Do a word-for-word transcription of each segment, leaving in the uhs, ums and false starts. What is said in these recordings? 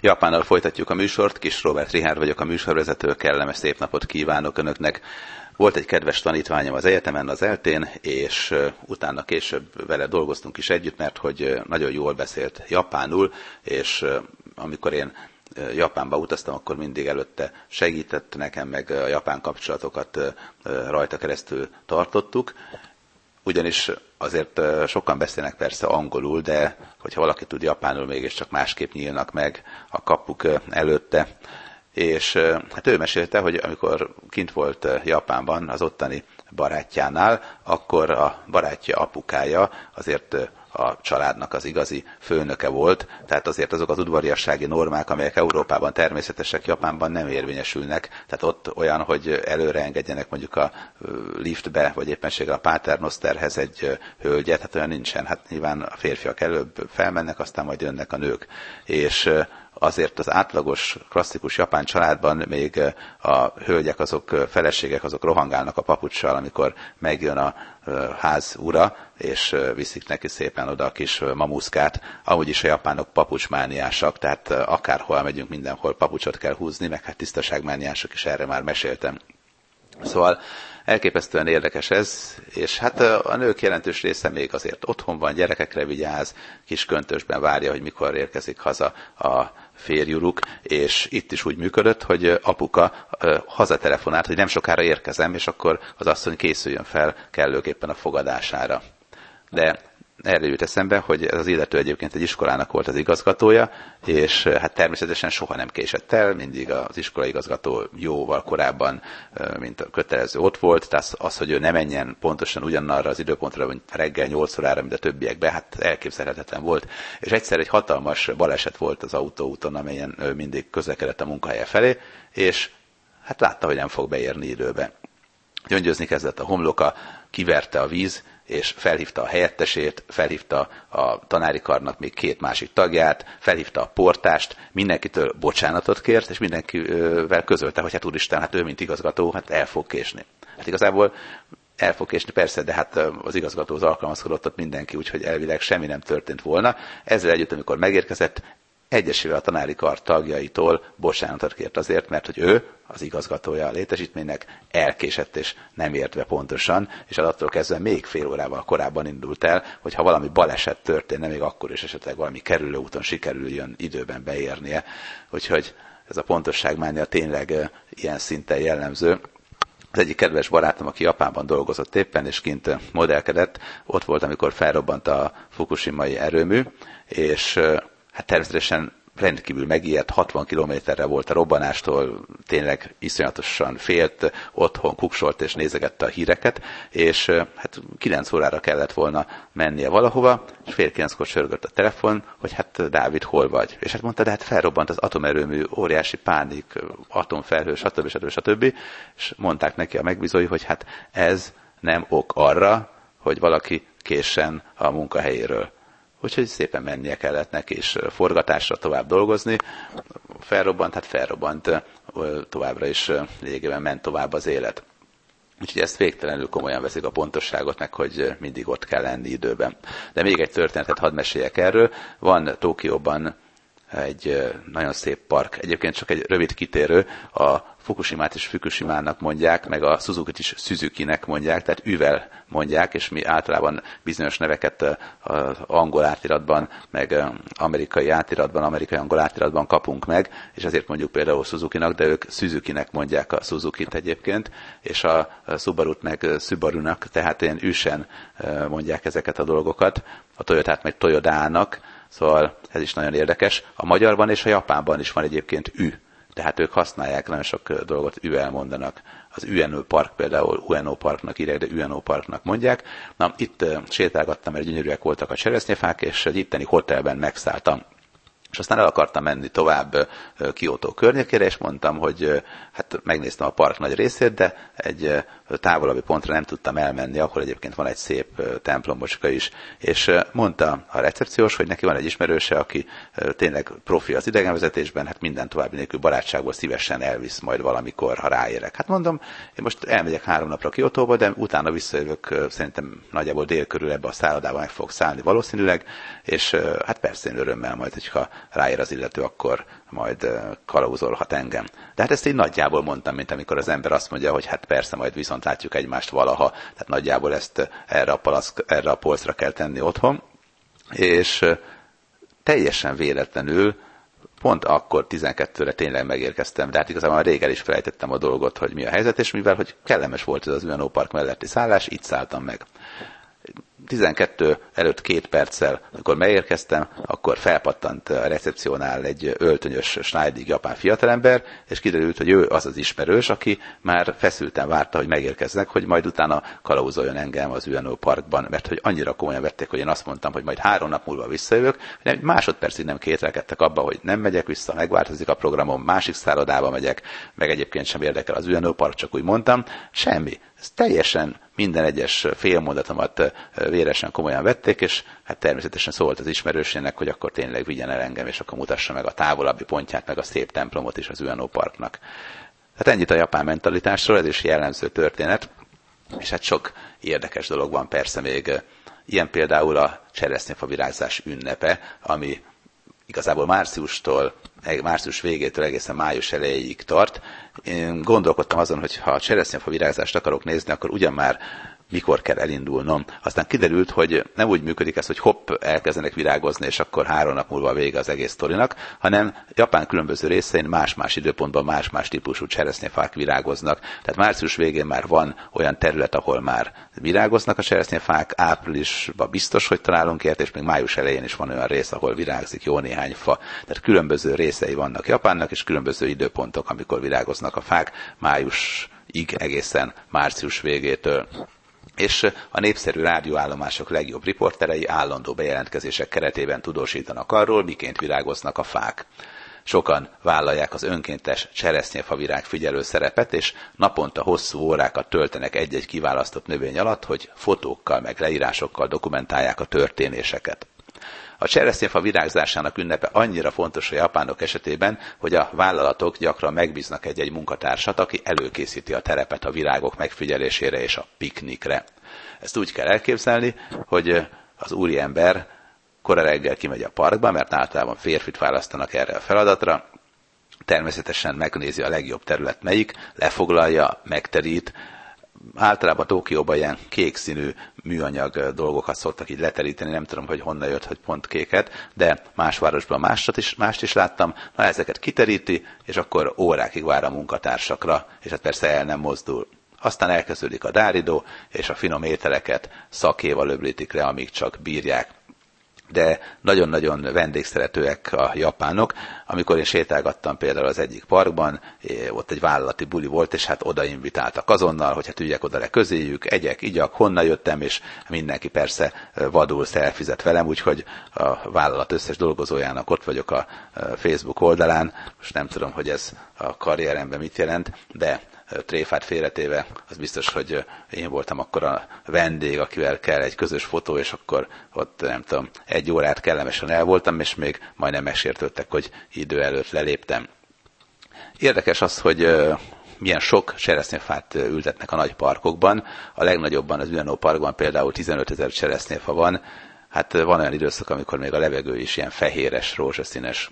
Japánnal folytatjuk a műsort, Kis Róbert Richárd vagyok, a műsorvezető, kellemes szép napot kívánok Önöknek. Volt egy kedves tanítványom az egyetemen, az eltén, és utána később vele dolgoztunk is együtt, mert hogy nagyon jól beszélt japánul, és amikor én Japánba utaztam, akkor mindig előtte segített nekem, meg a japán kapcsolatokat rajta keresztül tartottuk. Ugyanis azért sokan beszélnek persze angolul, de hogyha valaki tud japánul, mégiscsak másképp nyílnak meg a kapuk előtte. És hát ő mesélte, hogy amikor kint volt Japánban az ottani barátjánál, akkor a barátja apukája azért a családnak az igazi főnöke volt, tehát azért azok az udvariassági normák, amelyek Európában természetesek, Japánban nem érvényesülnek, tehát ott olyan, hogy előre engedjenek mondjuk a liftbe, vagy éppenséggel a paternosterhez egy hölgyet, hát olyan nincsen, hát nyilván a férfiak előbb felmennek, aztán majd jönnek a nők. És azért az átlagos, klasszikus japán családban még a hölgyek, azok, feleségek, azok rohangálnak a papuccsal, amikor megjön a ház ura, és viszik neki szépen oda a kis mamuszkát. Amúgy is a japánok papucsmániásak, tehát akárhol megyünk, mindenhol papucsot kell húzni, meg hát tisztaságmániások is, erre már meséltem. Szóval elképesztően érdekes ez, és hát a nők jelentős része még azért otthon van, gyerekekre vigyáz, kis köntösben várja, hogy mikor érkezik haza a férjuruk, és itt is úgy működött, hogy apuka hazatelefonált, hogy nem sokára érkezem, és akkor az asszony készüljön fel kellőképpen a fogadására. De erre jut eszembe, hogy ez az illető egyébként egy iskolának volt az igazgatója, és hát természetesen soha nem késett el, mindig az iskolai igazgató jóval korábban, mint a kötelező ott volt, tehát az, hogy ő ne menjen pontosan ugyanarra az időpontra, mint reggel nyolc órára, mint a többiekben, hát elképzelhetetlen volt. És egyszer egy hatalmas baleset volt az autóúton, amelyen ő mindig közlekedett a munkahelye felé, és hát látta, hogy nem fog beérni időbe. Gyöngyözni kezdett a homloka, kiverte a víz, és felhívta a helyettesét, felhívta a tanári karnak még két másik tagját, felhívta a portást, mindenkitől bocsánatot kért, és mindenkivel közölte, hogy hát úristen, hát ő, mint igazgató, hát el fog késni. Hát igazából el fog késni persze, de hát az igazgatóhoz alkalmazkodott ott mindenki, úgyhogy elvileg semmi nem történt volna. Ezzel együtt, amikor megérkezett, egyesével a tanári kar tagjaitól bocsánatot kért azért, mert hogy ő, az igazgatója a létesítménynek, elkésett és nem ért be pontosan, és attól kezdve még fél órával korábban indult el, hogy ha valami baleset történne, még akkor is esetleg valami kerülőúton sikerüljön időben beérnie. Úgyhogy ez a pontosságmánia tényleg ilyen szinten jellemző. Az egyik kedves barátom, aki Japánban dolgozott éppen, és kint modellkedett, ott volt, amikor felrobbant a fukushimai erőmű, és hát természetesen rendkívül megijedt, hatvan kilométerre volt a robbanástól, tényleg iszonyatosan félt, otthon kuksolt és nézegette a híreket, és hát kilenc órára kellett volna mennie valahova, és fél kilenckor csörgött a telefon, hogy hát Dávid, hol vagy? És hát mondta, de hát felrobbant az atomerőmű, óriási pánik, atomfelhő, stb. stb. stb. És mondták neki a megbízói, hogy hát ez nem ok arra, hogy valaki késsen a munkahelyéről. Úgyhogy szépen mennie kellett neki, és forgatásra tovább dolgozni. Felrobbant, hát felrobbant, továbbra is lényegében ment tovább az élet. Úgyhogy ezt végtelenül komolyan veszik a pontosságot, meg hogy mindig ott kell lenni időben. De még egy történetet hadd meséljek erről. Van Tokióban egy nagyon szép park, egyébként csak egy rövid kitérő, a Fukushimát is Fukushimának mondják, meg a Suzukit is Suzukinek mondják, tehát üvel mondják, és mi általában bizonyos neveket az angol átiratban, meg amerikai átiratban, amerikai angol átiratban kapunk meg, és ezért mondjuk például Suzukinak, de ők Suzukinek mondják a Suzukit egyébként, és a Subarut meg Subarunak, tehát ilyen üsen mondják ezeket a dolgokat, a Toyotát meg Toyodának, szóval ez is nagyon érdekes. A magyarban és a japánban is van egyébként ü. Tehát ők használják, nagyon sok dolgot ü-vel mondanak. Az Ueno Park például Ueno Parknak írják, de Ueno Parknak mondják. Na, itt sétálgattam, mert gyönyörűek voltak a cseresznyefák, és egy itteni hotelben megszálltam. És aztán el akartam menni tovább Kyoto környékére, és mondtam, hogy hát megnéztem a park nagy részét, de egy távolabbi pontra nem tudtam elmenni, ahol egyébként van egy szép templombocska is. És mondta a recepciós, hogy neki van egy ismerőse, aki tényleg profi az idegenvezetésben, hát minden további nélkül barátságból szívesen elvisz majd valamikor, ha ráérek. Hát mondom, én most elmegyek három napra Kyotóba, de utána visszajövök, szerintem nagyjából dél körül ebbe a szállodában meg fogok szállni valószínűleg, és hát persze én örömmel majd, hogyha ráér az illető, akkor majd kalauzolhat engem. De hát ezt így nagyjából mondtam, mint amikor az ember azt mondja, hogy hát persze, majd viszont látjuk egymást valaha. Tehát nagyjából ezt erre a, palack, erre a polcra kell tenni otthon. És teljesen véletlenül pont akkor tizenkettőre tényleg megérkeztem, de hát igazából már régen is felejtettem a dolgot, hogy mi a helyzet, és mivel hogy kellemes volt ez az u en o Park melletti szállás, itt szálltam meg. tizenkettő előtt két perccel, amikor megérkeztem, akkor felpattant a recepciónál egy öltönyös, snájdig japán fiatalember, és kiderült, hogy ő az az ismerős, aki már feszülten várta, hogy megérkeznek, hogy majd utána kalauzoljon engem az u en o Parkban, mert hogy annyira komolyan vették, hogy én azt mondtam, hogy majd három nap múlva visszajövök, hogy egy másodpercig nem kételkedtek abba, hogy nem megyek vissza, megváltozik a programom, másik szállodába megyek, meg egyébként sem érdekel az u en o Park, csak úgy mondtam, semmi. Ez teljesen minden egyes félmondatomat véresen komolyan vették, és hát természetesen szólt az ismerősének, hogy akkor tényleg vigyen el engem, és akkor mutassa meg a távolabbi pontját, meg a szép templomot is az u en o Parknak. Hát ennyit a japán mentalitásról, ez is jellemző történet, és hát sok érdekes dolog van persze még. Ilyen például a cseresznyefa virágzás ünnepe, ami igazából márciustól, március végétől egészen május elejéig tart. Én gondolkodtam azon, hogy ha a cseresznyefa virágzást akarok nézni, akkor ugyan már mikor kell elindulnom. Aztán kiderült, hogy nem úgy működik ez, hogy hopp, elkezdenek virágozni, és akkor három nap múlva vége az egész sztorinak, hanem Japán különböző részein más-más időpontban más-más típusú cseresznyefák virágoznak. Tehát március végén már van olyan terület, ahol már virágoznak a cseresznyefák, áprilisban biztos, hogy találunk ilyet, és még május elején is van olyan rész, ahol virágzik jó néhány fa. Tehát különböző részei vannak Japánnak, és különböző időpontok, amikor virágoznak a fák, májusig egészen március végétől. És a népszerű rádióállomások legjobb riporterei állandó bejelentkezések keretében tudósítanak arról, miként virágoznak a fák. Sokan vállalják az önkéntes cseresznyefavirág figyelő szerepet, és naponta hosszú órákat töltenek egy-egy kiválasztott növény alatt, hogy fotókkal meg leírásokkal dokumentálják a történéseket. A cseresznyefa virágzásának ünnepe annyira fontos a japánok esetében, hogy a vállalatok gyakran megbíznak egy-egy munkatársat, aki előkészíti a terepet a virágok megfigyelésére és a piknikre. Ezt úgy kell elképzelni, hogy az úriember kora reggel kimegy a parkba, mert általában férfit választanak erre a feladatra, természetesen megnézi a legjobb terület melyik, lefoglalja, megterít. Általában Tokióban ilyen kék színű műanyag dolgokat szoktak így leteríteni, nem tudom, hogy honnan jött, hogy pont kéket, de más városban mást is, mást is láttam. Na, ezeket kiteríti, és akkor órákig vár a munkatársakra, és hát persze el nem mozdul. Aztán elkezdődik a dáridó, és a finom ételeket szakéval öblítik le, amíg csak bírják. De nagyon-nagyon vendégszeretőek a japánok. Amikor én sétálgattam például az egyik parkban, ott egy vállalati buli volt, és hát oda invitáltak azonnal, hogy hát üljek oda le közéjük, egyek, igyak, honnan jöttem, és mindenki persze vadul szelfizett velem, úgyhogy a vállalat összes dolgozójának ott vagyok a Facebook oldalán. Most nem tudom, hogy ez a karrieremben mit jelent, de tréfát félretéve, az biztos, hogy én voltam akkor a vendég, akivel kell egy közös fotó, és akkor ott nem tudom, egy órát kellemesen el voltam, és még majdnem megsértődtek, hogy idő előtt leléptem. Érdekes az, hogy milyen sok cseresznyefát ültetnek a nagy parkokban. A legnagyobban az u en o Parkban például tizenötezer cseresznyefa van. Hát van olyan időszak, amikor még a levegő is ilyen fehéres, rózsaszínes.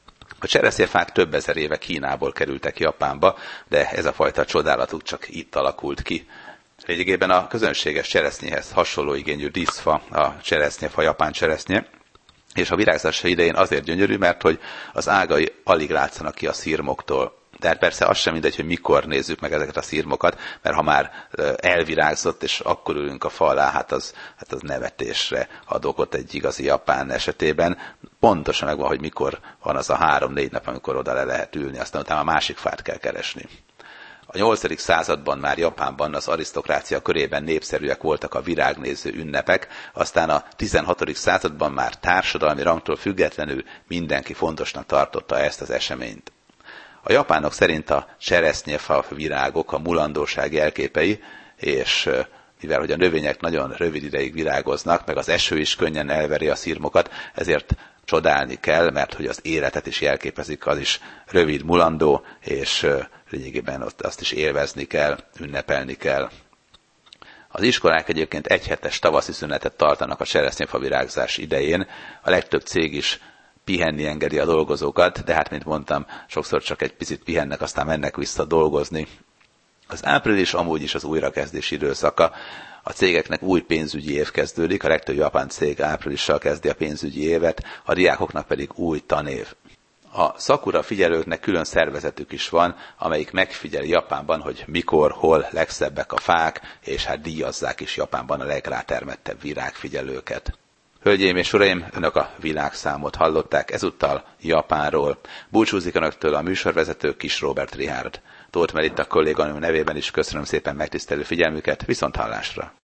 A cseresznyefák több ezer éve Kínából kerültek Japánba, de ez a fajta csodálatuk csak itt alakult ki. Lényegében a közönséges cseresznyéhez hasonló igényű díszfa a cseresznyefa, japán cseresznye, és a virágzása idején azért gyönyörű, mert hogy az ágai alig látszanak ki a szirmoktól. Tehát persze az sem mindegy, hogy mikor nézzük meg ezeket a szirmokat, mert ha már elvirágzott, és akkor ülünk a fa alá, hát az, hát az nevetésre ad okot egy igazi japán esetében. Pontosan megvan, hogy mikor van az a három-négy nap, amikor oda le lehet ülni, aztán utána a másik fát kell keresni. A nyolcadik században már Japánban az arisztokrácia körében népszerűek voltak a virágnéző ünnepek, aztán a tizenhatodik században már társadalmi rangtól függetlenül mindenki fontosnak tartotta ezt az eseményt. A japánok szerint a cseresznyefa virágok a mulandóság jelképei, és mivel hogy a növények nagyon rövid ideig virágoznak, meg az eső is könnyen elveri a szirmokat, ezért csodálni kell, mert hogy az életet is jelképezik, az is rövid mulandó, és lényegében azt is élvezni kell, ünnepelni kell. Az iskolák egyébként egyhetes tavaszi szünetet tartanak a cseresznyefa virágzás idején, a legtöbb cég is pihenni engedi a dolgozókat, de hát, mint mondtam, sokszor csak egy picit pihennek, aztán mennek vissza dolgozni. Az április amúgy is az újrakezdés időszaka. A cégeknek új pénzügyi év kezdődik, a legtöbb japán cég áprilissal kezdi a pénzügyi évet, a diákoknak pedig új tanév. A szakura figyelőknek külön szervezetük is van, amelyik megfigyeli Japánban, hogy mikor, hol legszebbek a fák, és hát díjazzák is Japánban a legrátermettebb virágfigyelőket. Hölgyeim és uraim, önök a világszámot hallották, ezúttal Japánról. Búcsúzik önöktől a műsorvezető Kis Róbert Richárd. Tóth Meritta kolléganőm nevében is köszönöm szépen megtisztelő figyelmüket, viszont hallásra!